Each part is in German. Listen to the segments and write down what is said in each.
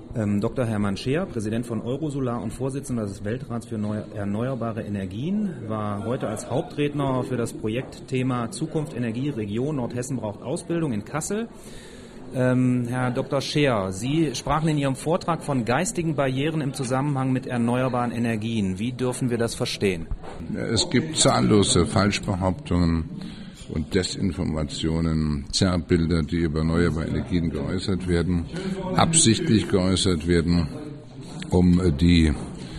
Dr. Hermann Scheer, Präsident von Eurosolar und Vorsitzender des Weltrats für erneuerbare Energien, war heute als Hauptredner für das Projektthema Zukunft Energie Region Nordhessen braucht Ausbildung in Kassel. Herr Dr. Scheer, Sie sprachen in Ihrem Vortrag von geistigen Barrieren im Zusammenhang mit erneuerbaren Energien. Wie dürfen wir das verstehen? Es gibt zahllose Falschbehauptungen und Desinformationen, Zerrbilder, die über erneuerbare Energien geäußert werden, absichtlich geäußert werden, um die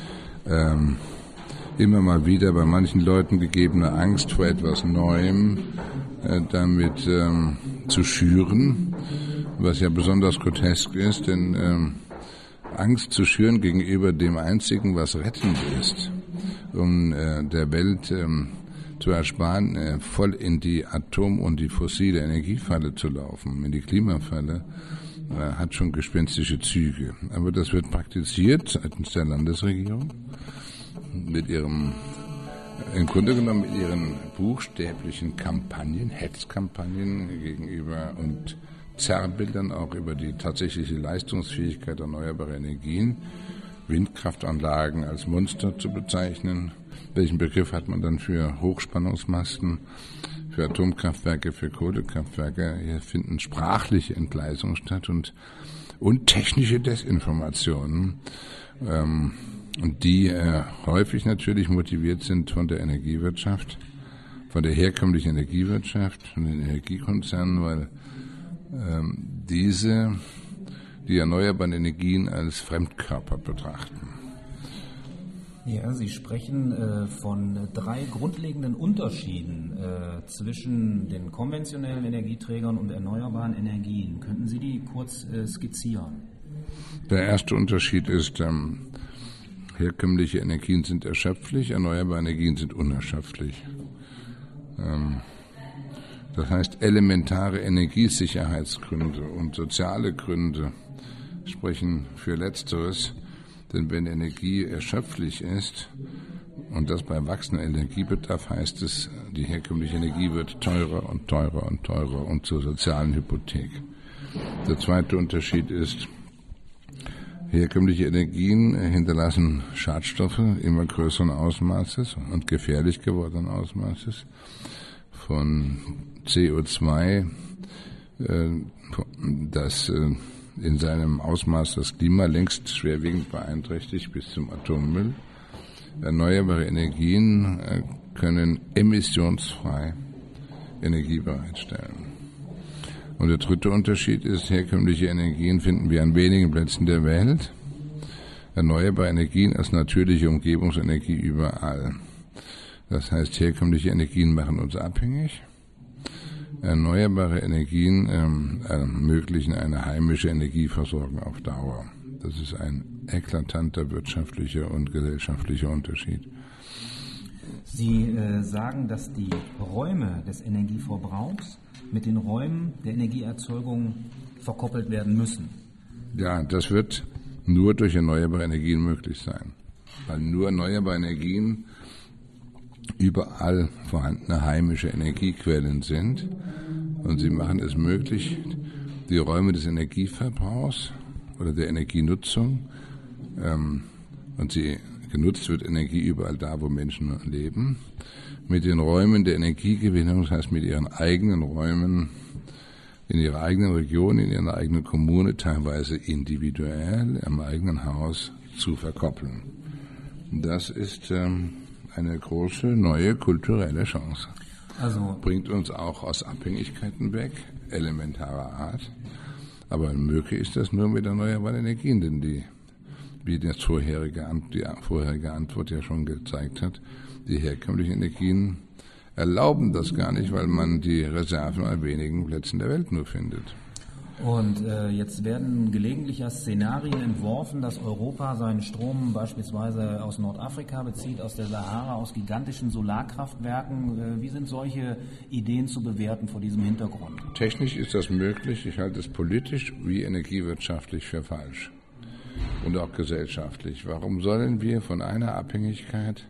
immer mal wieder bei manchen Leuten gegebene Angst vor etwas Neuem damit zu schüren, was ja besonders grotesk ist, denn Angst zu schüren gegenüber dem Einzigen, was rettend ist, um der Welt zu ersparen, voll in die Atom- und die fossile Energiefalle zu laufen, in die Klimafalle, hat schon gespenstische Züge. Aber das wird praktiziert seitens der Landesregierung mit ihrem, im Grunde genommen mit ihren buchstäblichen Kampagnen, Hetzkampagnen gegenüber und Zerrbildern auch über die tatsächliche Leistungsfähigkeit erneuerbarer Energien, Windkraftanlagen als Monster zu bezeichnen. Welchen Begriff hat man dann für Hochspannungsmasten, für Atomkraftwerke, für Kohlekraftwerke? Hier finden sprachliche Entgleisungen statt und technische Desinformationen, und die häufig natürlich motiviert sind von der Energiewirtschaft, von der herkömmlichen Energiewirtschaft, von den Energiekonzernen, weil diese die erneuerbaren Energien als Fremdkörper betrachten. Ja, Sie sprechen von 3 grundlegenden Unterschieden zwischen den konventionellen Energieträgern und erneuerbaren Energien. Könnten Sie die kurz skizzieren? Der erste Unterschied ist, herkömmliche Energien sind erschöpflich, erneuerbare Energien sind unerschöpflich. Das heißt, elementare Energiesicherheitsgründe und soziale Gründe sprechen für Letzteres. Denn wenn Energie erschöpflich ist, und das bei wachsendem Energiebedarf, heißt es, die herkömmliche Energie wird teurer und teurer und teurer und zur sozialen Hypothek. Der zweite Unterschied ist, herkömmliche Energien hinterlassen Schadstoffe immer größeren Ausmaßes und gefährlich gewordenen Ausmaßes von CO2, das in seinem Ausmaß das Klima längst schwerwiegend beeinträchtigt, bis zum Atommüll. Erneuerbare Energien können emissionsfrei Energie bereitstellen. Und der dritte Unterschied ist, herkömmliche Energien finden wir an wenigen Plätzen der Welt, erneuerbare Energien als natürliche Umgebungsenergie überall. Das heißt, herkömmliche Energien machen uns abhängig. Erneuerbare Energien ermöglichen eine heimische Energieversorgung auf Dauer. Das ist ein eklatanter wirtschaftlicher und gesellschaftlicher Unterschied. Sie sagen, dass die Räume des Energieverbrauchs mit den Räumen der Energieerzeugung verkoppelt werden müssen. Ja, das wird nur durch erneuerbare Energien möglich sein, weil nur erneuerbare Energien überall vorhandene heimische Energiequellen sind und sie machen es möglich, die Räume des Energieverbrauchs oder der Energienutzung, und genutzt wird Energie überall da, wo Menschen leben, mit den Räumen der Energiegewinnung, das heißt mit ihren eigenen Räumen in ihrer eigenen Region, in ihrer eigenen Kommune, teilweise individuell im eigenen Haus zu verkoppeln. Das ist eine große neue kulturelle Chance. Also bringt uns auch aus Abhängigkeiten weg, elementarer Art. Aber möglich ist das nur mit erneuerbaren Energien, denn wie die vorherige Antwort ja schon gezeigt hat, die herkömmlichen Energien erlauben das gar nicht, weil man die Reserven an wenigen Plätzen der Welt nur findet. Und jetzt werden gelegentlich Szenarien entworfen, dass Europa seinen Strom beispielsweise aus Nordafrika bezieht, aus der Sahara, aus gigantischen Solarkraftwerken. Wie sind solche Ideen zu bewerten vor diesem Hintergrund? Technisch ist das möglich. Ich halte es politisch wie energiewirtschaftlich für falsch. Und auch gesellschaftlich. Warum sollen wir von einer Abhängigkeit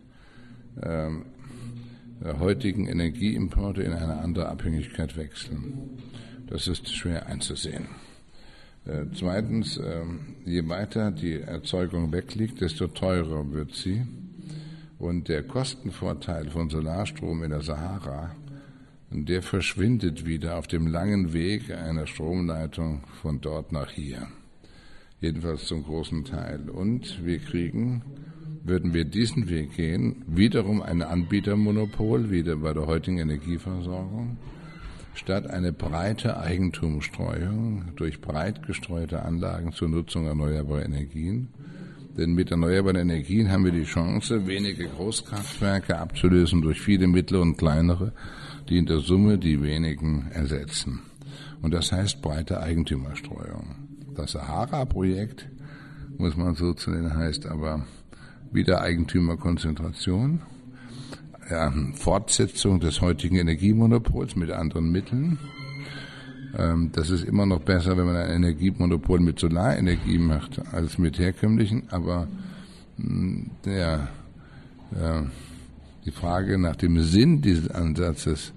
der heutigen Energieimporte in eine andere Abhängigkeit wechseln? Das ist schwer einzusehen. Zweitens, je weiter die Erzeugung wegliegt, desto teurer wird sie. Und der Kostenvorteil von Solarstrom in der Sahara, der verschwindet wieder auf dem langen Weg einer Stromleitung von dort nach hier. Jedenfalls zum großen Teil. Und wir kriegen, würden wir diesen Weg gehen, wiederum ein Anbietermonopol, wieder bei der heutigen Energieversorgung, statt eine breite Eigentumsstreuung durch breit gestreute Anlagen zur Nutzung erneuerbarer Energien. Denn mit erneuerbaren Energien haben wir die Chance, wenige Großkraftwerke abzulösen durch viele mittlere und kleinere, die in der Summe die wenigen ersetzen. Und das heißt breite Eigentümerstreuung. Das Sahara-Projekt, muss man so zu nennen, heißt aber wieder Eigentümerkonzentration, Fortsetzung des heutigen Energiemonopols mit anderen Mitteln. Das ist immer noch besser, wenn man ein Energiemonopol mit Solarenergie macht, als mit herkömmlichen. Aber die Frage nach dem Sinn dieses Ansatzes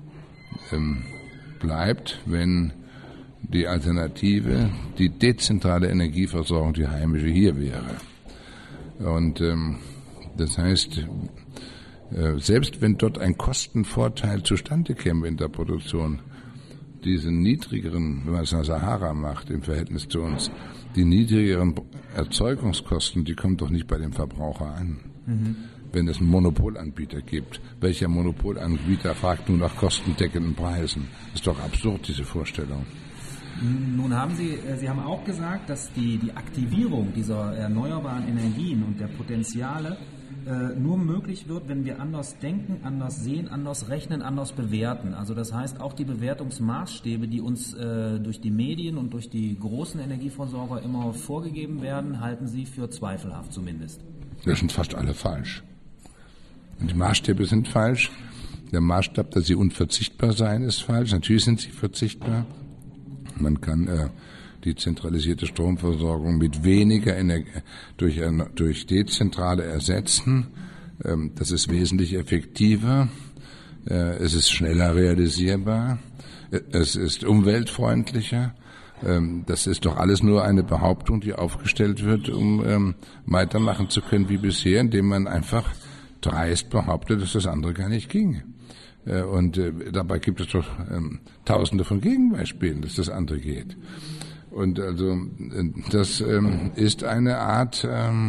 bleibt, wenn die Alternative, die dezentrale Energieversorgung, die heimische hier wäre. Und das heißt, selbst wenn dort ein Kostenvorteil zustande käme in der Produktion, diese niedrigeren, wenn man es in der Sahara macht, im Verhältnis zu uns, die niedrigeren Erzeugungskosten, die kommen doch nicht bei dem Verbraucher an. Mhm. Wenn es einen Monopolanbieter gibt. Welcher Monopolanbieter fragt nun nach kostendeckenden Preisen? Das ist doch absurd, diese Vorstellung. Nun haben Sie haben auch gesagt, dass die Aktivierung dieser erneuerbaren Energien und der Potenziale nur möglich wird, wenn wir anders denken, anders sehen, anders rechnen, anders bewerten. Also das heißt, auch die Bewertungsmaßstäbe, die uns durch die Medien und durch die großen Energieversorger immer vorgegeben werden, halten Sie für zweifelhaft zumindest. Das sind fast alle falsch. Und die Maßstäbe sind falsch. Der Maßstab, dass sie unverzichtbar seien, ist falsch. Natürlich sind sie verzichtbar. Man kann die zentralisierte Stromversorgung mit weniger Energie durch dezentrale ersetzen. Das ist wesentlich effektiver. Es ist schneller realisierbar. Es ist umweltfreundlicher. Das ist doch alles nur eine Behauptung, die aufgestellt wird, um weitermachen zu können wie bisher, indem man einfach dreist behauptet, dass das andere gar nicht ginge. Und dabei gibt es doch Tausende von Gegenbeispielen, dass das andere geht. Und also das ist eine Art,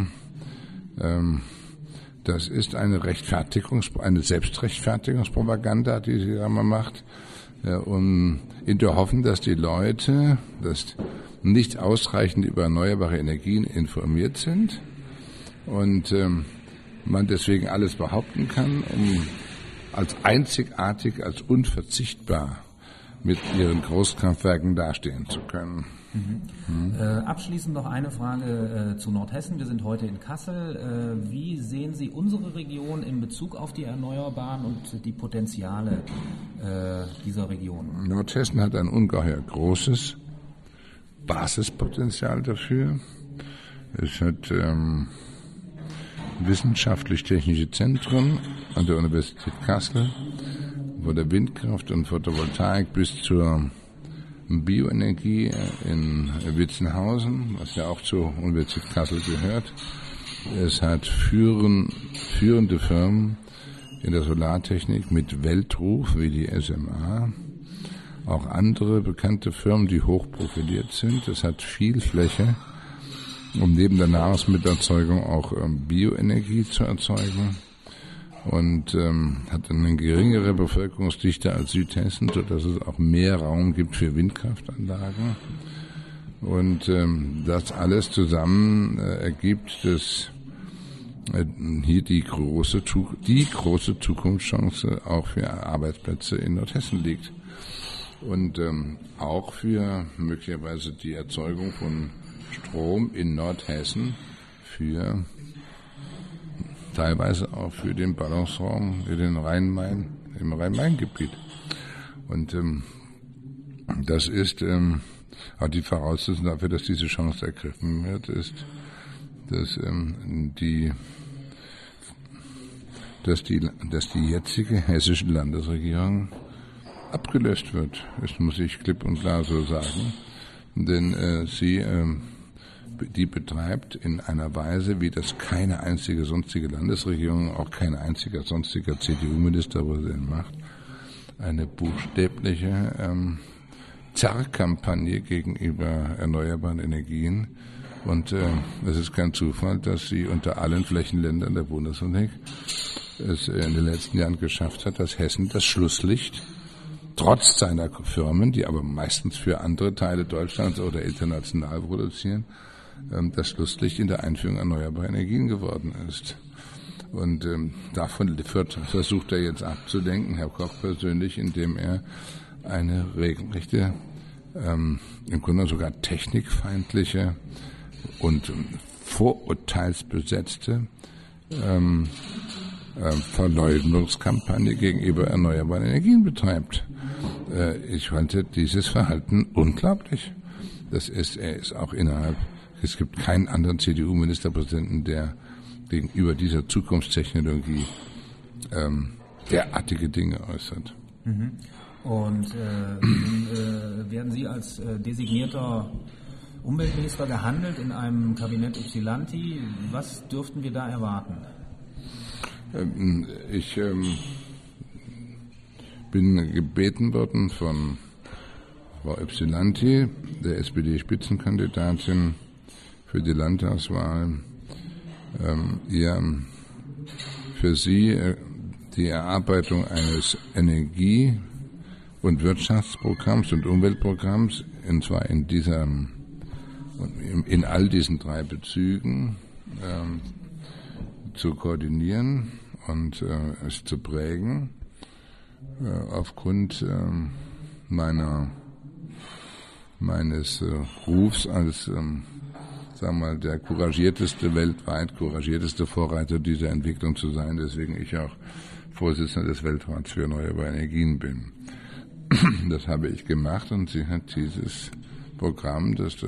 das ist eine eine Selbstrechtfertigungspropaganda, die sie da mal macht, um in der Hoffnung, dass die Leute nicht ausreichend über erneuerbare Energien informiert sind und man deswegen alles behaupten kann, um als einzigartig, als unverzichtbar mit ihren Großkraftwerken dastehen zu können. Abschließend noch eine Frage zu Nordhessen. Wir sind heute in Kassel. Wie sehen Sie unsere Region in Bezug auf die Erneuerbaren und die Potenziale dieser Region? Nordhessen hat ein ungeheuer großes Basispotenzial dafür. Es hat wissenschaftlich-technische Zentren an der Universität Kassel, wo der Windkraft und Photovoltaik bis zur Bioenergie in Witzenhausen, was ja auch zur Universität Kassel gehört. Es hat führende Firmen in der Solartechnik mit Weltruf wie die SMA, auch andere bekannte Firmen, die hoch profiliert sind. Es hat viel Fläche, um neben der Nahrungsmittelerzeugung auch Bioenergie zu erzeugen und hat eine geringere Bevölkerungsdichte als Südhessen, sodass es auch mehr Raum gibt für Windkraftanlagen. Und das alles zusammen ergibt, dass hier die große Zukunftschance auch für Arbeitsplätze in Nordhessen liegt. Und auch für möglicherweise die Erzeugung von Strom in Nordhessen teilweise auch für den Ballungsraum im Rhein-Main-Gebiet. Und das ist auch die Voraussetzung dafür, dass diese Chance ergriffen wird, ist, dass die jetzige hessische Landesregierung abgelöst wird. Das muss ich klipp und klar so sagen. denn die betreibt in einer Weise, wie das keine einzige sonstige Landesregierung, auch kein einziger sonstiger CDU-Ministerpräsident macht, eine buchstäbliche Zerrkampagne gegenüber erneuerbaren Energien. Und es ist kein Zufall, dass sie unter allen Flächenländern der Bundesrepublik es in den letzten Jahren geschafft hat, dass Hessen das Schlusslicht trotz seiner Firmen, die aber meistens für andere Teile Deutschlands oder international produzieren, das Schlusslicht in der Einführung erneuerbarer Energien geworden ist. Und davon versucht er jetzt abzulenken, Herr Koch persönlich, indem er eine regelrechte, im Grunde sogar technikfeindliche und vorurteilsbesetzte Verleugnungskampagne gegenüber erneuerbaren Energien betreibt. Ich fand dieses Verhalten unglaublich. Er ist auch es gibt keinen anderen CDU-Ministerpräsidenten, der gegenüber dieser Zukunftstechnologie derartige Dinge äußert. Mhm. Und werden Sie als designierter Umweltminister gehandelt in einem Kabinett Ypsilanti? Was dürften wir da erwarten? Ich bin gebeten worden von Frau Ypsilanti, der SPD-Spitzenkandidatin für die Landtagswahl, für sie die Erarbeitung eines Energie- und Wirtschaftsprogramms und Umweltprogramms, und zwar in all diesen 3 Bezügen zu koordinieren und es zu prägen, aufgrund meines Rufs als der weltweit couragierteste Vorreiter dieser Entwicklung zu sein, deswegen ich auch Vorsitzender des Weltrats für erneuerbare Energien bin. Das habe ich gemacht und sie hat dieses Programm, das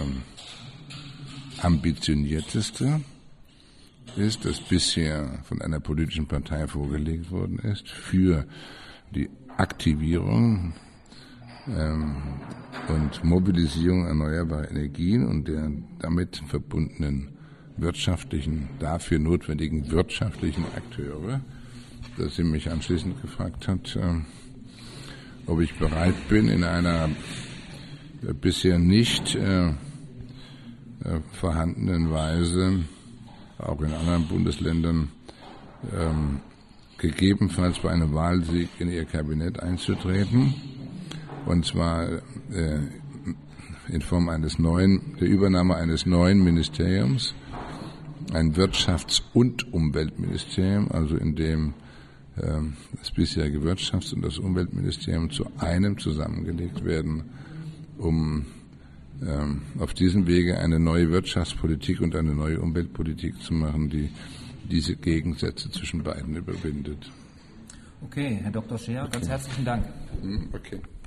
ambitionierteste ist, das bisher von einer politischen Partei vorgelegt worden ist, für die Aktivierung und Mobilisierung erneuerbarer Energien und der damit verbundenen dafür notwendigen wirtschaftlichen Akteure, dass sie mich anschließend gefragt hat, ob ich bereit bin, in einer bisher nicht vorhandenen Weise, auch in anderen Bundesländern, gegebenenfalls bei einem Wahlsieg in ihr Kabinett einzutreten, und zwar in Form der Übernahme eines neuen Ministeriums, ein Wirtschafts- und Umweltministerium, also in dem das bisherige Wirtschafts- und das Umweltministerium zu einem zusammengelegt werden, um auf diesem Wege eine neue Wirtschaftspolitik und eine neue Umweltpolitik zu machen, die diese Gegensätze zwischen beiden überwindet. Okay, Herr Dr. Scheer, ganz herzlichen Dank. Okay.